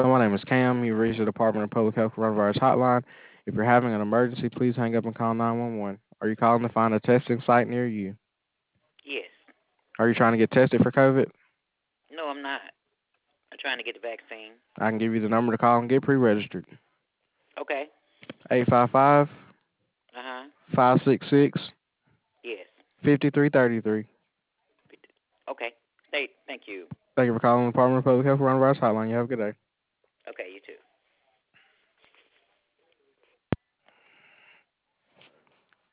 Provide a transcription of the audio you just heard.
My name is Cam. You reached the Department of Public Health Coronavirus Hotline. If you're having an emergency, please hang up and call 911. Are you calling to find a testing site near you? Yes. Are you trying to get tested for COVID? No, I'm not. I'm trying to get the vaccine. I can give you the number to call and get pre-registered. Okay. 855 Uh huh. 566 Yes. 5333. Okay. Thank you. Thank you for calling the Department of Public Health Coronavirus Hotline. You have a good day. Okay, you too.